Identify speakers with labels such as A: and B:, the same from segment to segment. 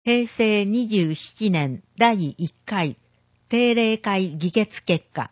A: 平成27年第1回定例会議決結果。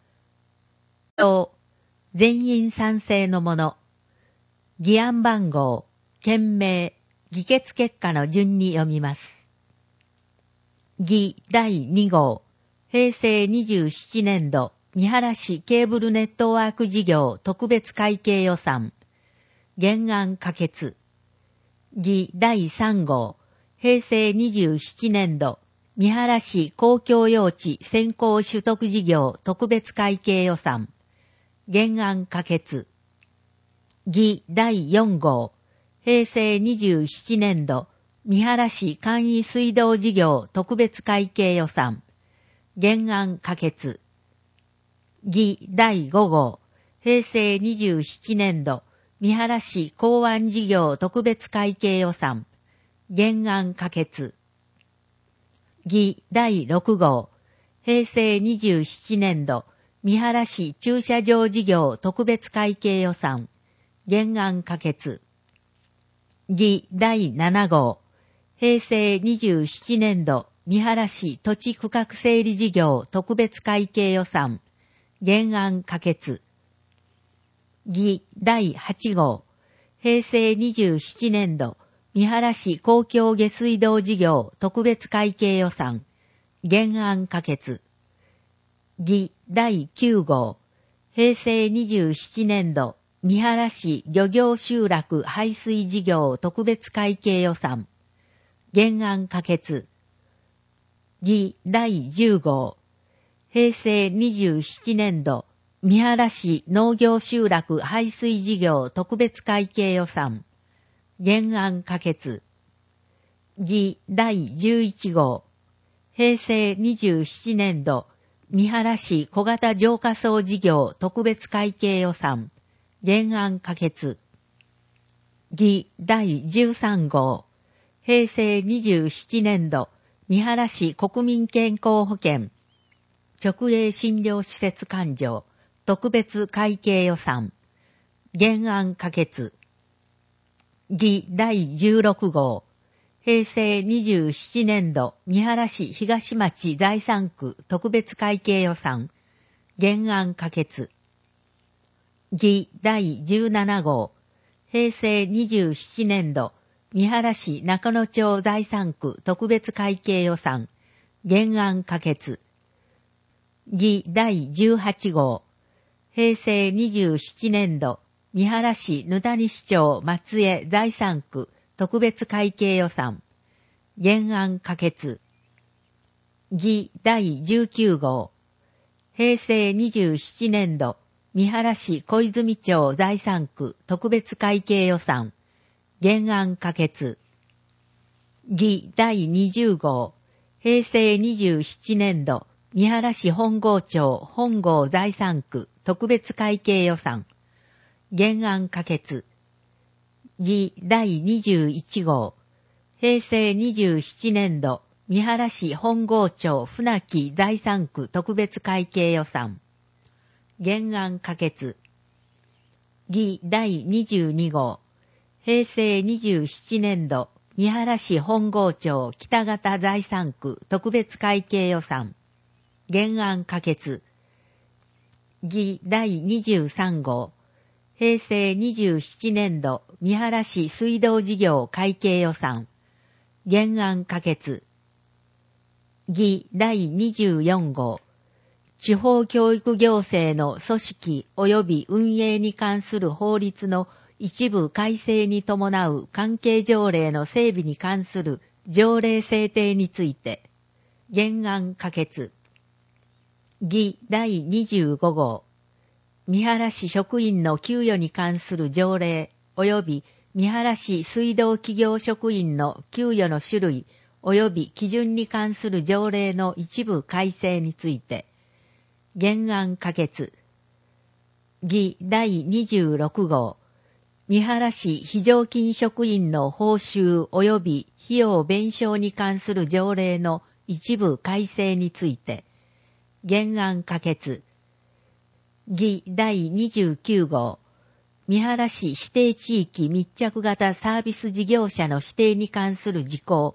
A: 全員賛成のもの。議案番号、件名、議決結果の順に読みます。議第2号、平成27年度三原市ケーブルネットワーク事業特別会計予算。原案可決。議第3号、平成27年度三原市公共用地先行取得事業特別会計予算。原案可決。議第4号、平成27年度三原市簡易水道事業特別会計予算。原案可決。議第5号、平成27年度三原市港湾事業特別会計予算。原案可決。議第6号、平成27年度三原市駐車場事業特別会計予算。原案可決。議第7号、平成27年度三原市土地区画整理事業特別会計予算。原案可決。議第8号、平成27年度三原市公共下水道事業特別会計予算。原案可決。議第9号、平成27年度三原市漁業集落排水事業特別会計予算。原案可決。議第10号、平成27年度三原市農業集落排水事業特別会計予算。原案可決。議第11号、平成27年度三原市小型浄化槽事業特別会計予算。原案可決。議第13号、平成27年度三原市国民健康保険直営診療施設勘定特別会計予算。原案可決。議第16号、平成27年度三原市東町財産区特別会計予算。原案可決。議第17号、平成27年度三原市中野町財産区特別会計予算。原案可決。議第18号、平成27年度三原市ぬたに市町松江財産区特別会計予算。原案可決。議第19号、平成27年度三原市小泉町財産区特別会計予算。原案可決。議第20号、平成27年度三原市本郷町本郷財産区特別会計予算。原案可決。議第21号、平成27年度三原市本郷町船木財産区特別会計予算。原案可決。議第22号、平成27年度三原市本郷町北方財産区特別会計予算。原案可決。議第23号、平成27年度三原市水道事業会計予算。原案可決。議第24号、地方教育行政の組織及び運営に関する法律の一部改正に伴う関係条例の整備に関する条例制定について。原案可決。議第25号、三原市職員の給与に関する条例及び三原市水道企業職員の給与の種類及び基準に関する条例の一部改正について。原案可決。議第26号、三原市非常勤職員の報酬及び費用弁償に関する条例の一部改正について。原案可決。議第29号、三原市指定地域密着型サービス事業者の指定に関する事項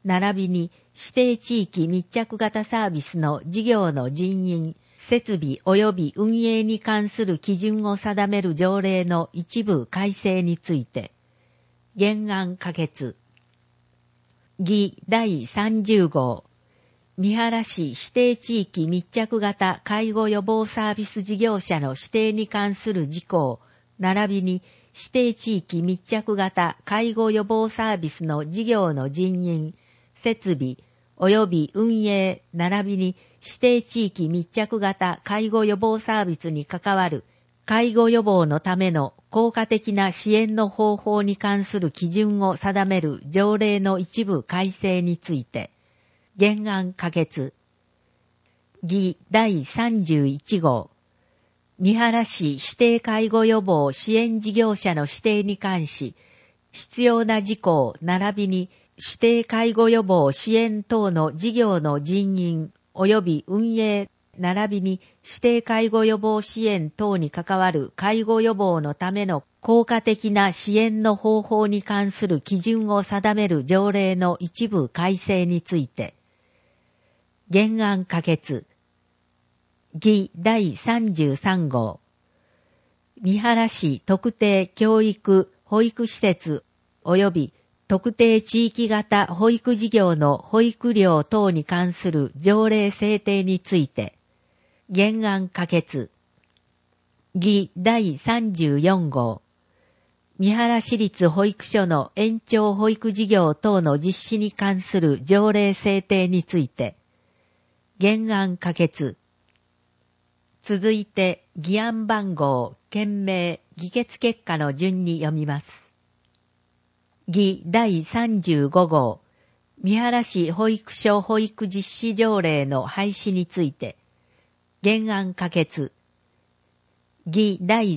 A: 並びに指定地域密着型サービスの事業の人員、設備及び運営に関する基準を定める条例の一部改正について、原案可決。議第30号。三原市指定地域密着型介護予防サービス事業者の指定に関する事項、並びに指定地域密着型介護予防サービスの事業の人員、設備及び運営、並びに指定地域密着型介護予防サービスに関わる介護予防のための効果的な支援の方法に関する基準を定める条例の一部改正について、原案可決。議第31号。三原市指定介護予防支援事業者の指定に関し、必要な事項並びに指定介護予防支援等の事業の人員及び運営並びに指定介護予防支援等に関わる介護予防のための効果的な支援の方法に関する基準を定める条例の一部改正について、原案可決。議第33号。三原市特定教育保育施設及び特定地域型保育事業の保育料等に関する条例制定について、原案可決。議第34号。三原市立保育所の延長保育事業等の実施に関する条例制定について、原案可決。続いて、議案番号、件名、議決結果の順に読みます。議第35号、三原市保育所保育実施条例の廃止について、原案可決。議第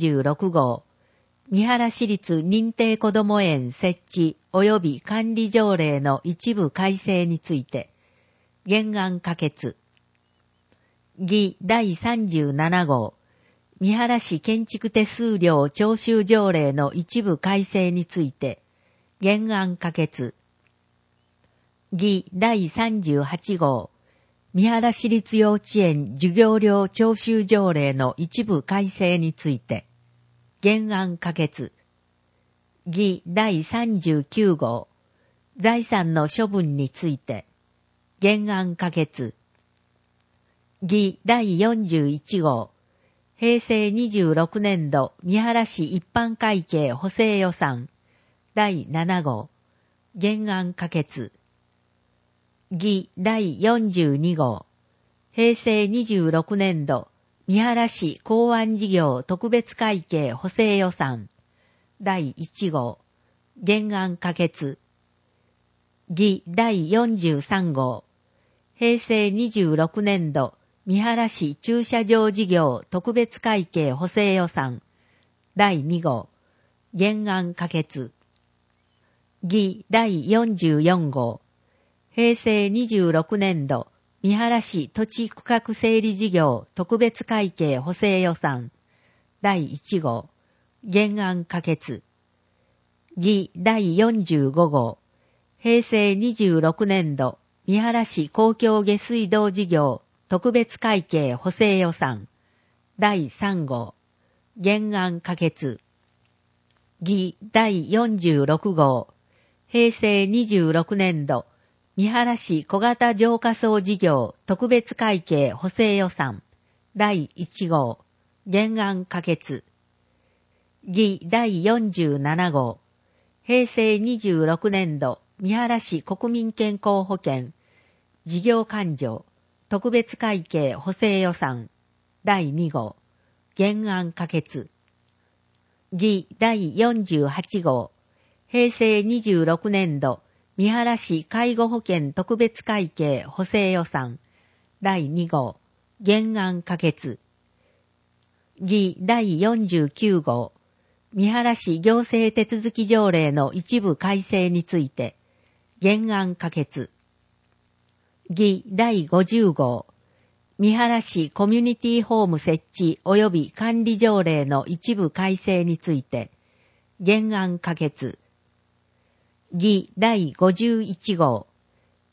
A: 36号、三原市立認定こども園設置及び管理条例の一部改正について、原案可決。議第37号、三原市建築手数料徴収条例の一部改正について、原案可決。議第38号、三原市立幼稚園授業料徴収条例の一部改正について、原案可決。議第39号、財産の処分について、原案可決。議第41号、平成26年度三原市一般会計補正予算第7号、原案可決。議第42号、平成26年度三原市港湾事業特別会計補正予算第1号、原案可決。議第43号、平成26年度三原市駐車場事業特別会計補正予算第2号、原案可決。議第44号、平成26年度三原市土地区画整理事業特別会計補正予算第1号、原案可決。議第45号、平成26年度三原市公共下水道事業特別会計補正予算第3号、原案可決。議第46号、平成26年度三原市小型浄化槽事業特別会計補正予算第1号、原案可決。議第47号、平成26年度三原市国民健康保険事業勘定特別会計補正予算第2号、原案可決。議第48号、平成26年度三原市介護保険特別会計補正予算第2号、原案可決。議第49号、三原市行政手続き条例の一部改正について、原案可決。議第50号、三原市コミュニティホーム設置及び管理条例の一部改正について、原案可決。議第51号、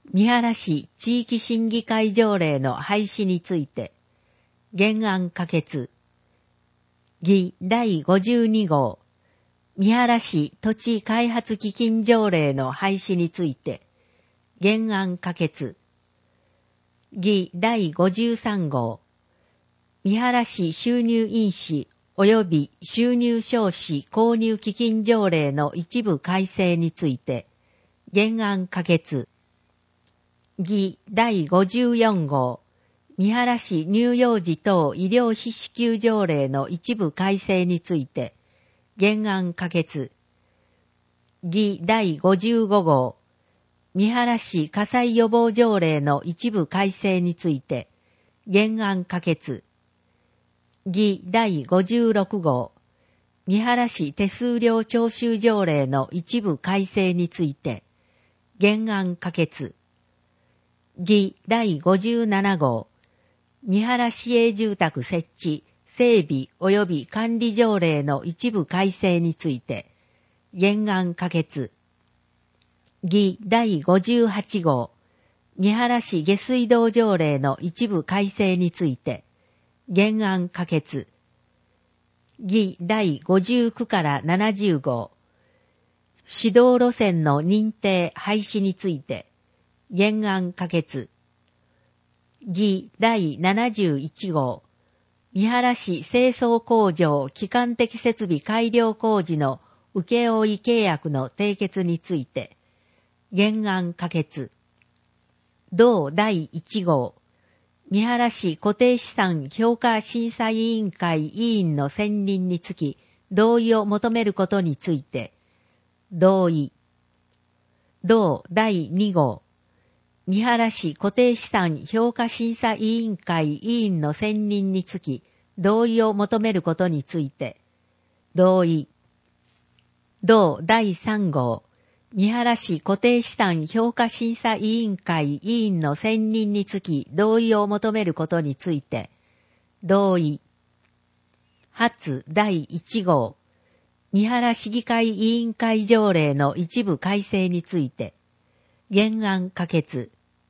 A: 三原市地域審議会条例の廃止について、原案可決。議第52号、三原市土地開発基金条例の廃止について、原案可決。議第53号、三原市収入印紙及び収入証紙購入基金条例の一部改正について、原案可決。議第54号、三原市乳幼児等医療費支給条例の一部改正について、原案可決。議第55号、三原市火災予防条例の一部改正について、原案可決。議第56号、三原市手数料徴収条例の一部改正について、原案可決。議第57号、三原市営住宅設置、整備及び管理条例の一部改正について、原案可決。議第58号、三原市下水道条例の一部改正について、原案可決。議第59から70号、指導路線の認定廃止について、原案可決。議第71号、三原市清掃工場基幹的設備改良工事の請負契約の締結について、原案可決。同第1号、三原市固定資産評価審査委員会委員の選任につき、同意を求めることについて、同意。同第2号、三原市固定資産評価審査委員会委員の選任につき、同意を求めることについて、同意。同第3号、三原市固定資産評価審査委員会委員の選任につき、同意を求めることについて、同意。初第1号、三原市議会委員会条例の一部改正について、原案可決。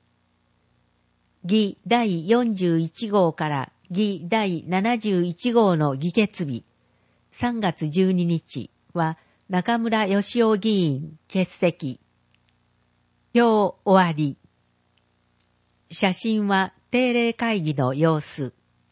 A: 議第41号から議第71号の議決日、3月12日は中村義雄議員欠席。表終わり。写真は定例会議の様子。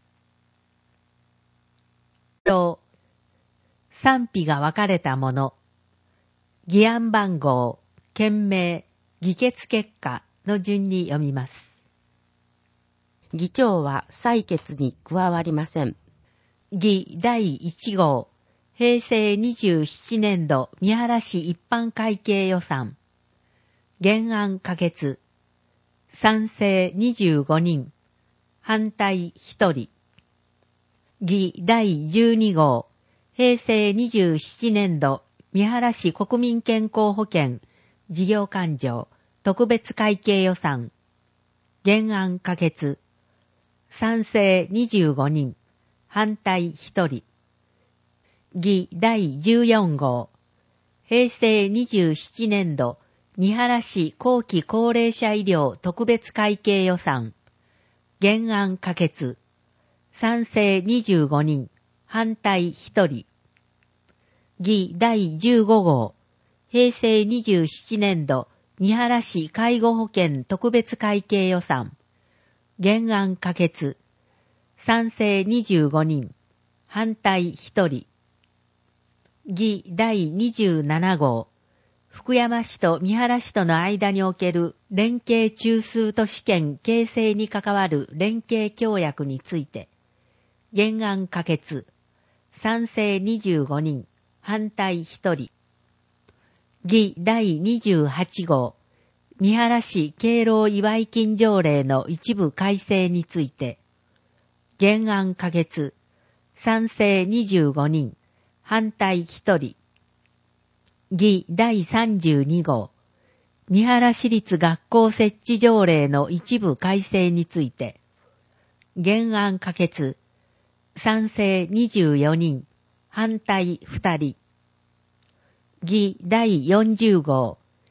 A: 表。賛否が分かれたもの。議案番号、件名、議決結果の順に読みます。
B: 議長は採決に加わりません。
A: 議第1号、平成27年度三原市一般会計予算。原案可決。賛成25人。反対1人。議第12号、平成27年度三原市国民健康保険事業勘定特別会計予算。原案可決。賛成25人。反対1人。議第14号、平成27年度三原市後期高齢者医療特別会計予算。原案可決。賛成25人。反対1人。議第15号、平成27年度三原市介護保険特別会計予算。原案可決。賛成25人。反対1人。議第27号、福山市と三原市との間における連携中枢都市圏形成に関わる連携協約について、原案可決。賛成25人。反対1人。議第28号、三原市敬老祝金条例の一部改正について、原案可決。賛成25人。反対1人。議第32号、三原市立学校設置条例の一部改正について、原案可決。賛成24人。反対2人。議第40号、三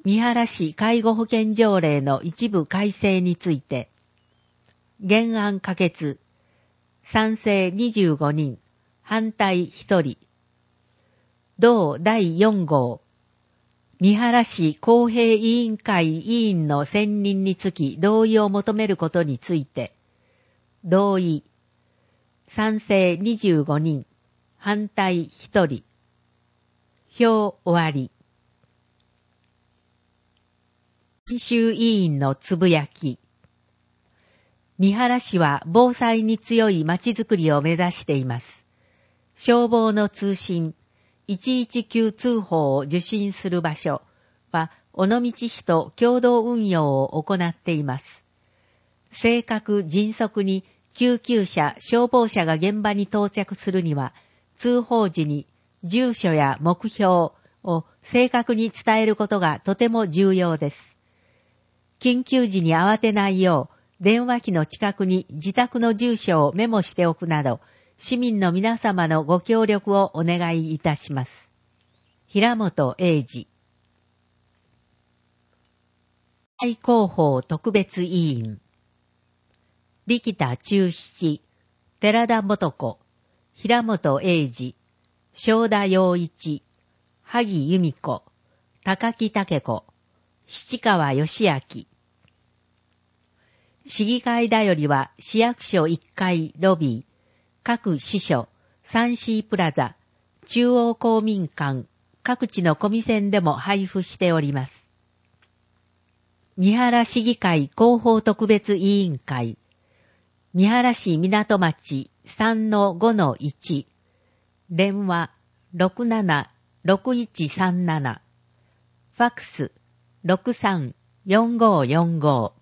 A: 三原市介護保険条例の一部改正について、原案可決、賛成25人、反対1人。同第4号、三原市公平委員会委員の選任につき同意を求めることについて、同意、賛成25人、反対1人。票終わり。編集委員のつぶやき。三原市は防災に強い町づくりを目指しています。消防の通信、119通報を受信する場所は、尾道市と共同運用を行っています。正確迅速に救急車、消防車が現場に到着するには、通報時に住所や目標を正確に伝えることがとても重要です。緊急時に慌てないよう、電話機の近くに自宅の住所をメモしておくなど、市民の皆様のご協力をお願いいたします。平本英二。大広報特別委員。力田忠七、寺田元子、平本英二、正田洋一、萩由美子、高木武子、七川義明。市議会だよりは市役所1階ロビー、各支所、3C プラザ、中央公民館、各地のコミセンでも配布しております。三原市議会広報特別委員会、三原市港町 3-5-1、電話 67-6137、ファクス 63-4545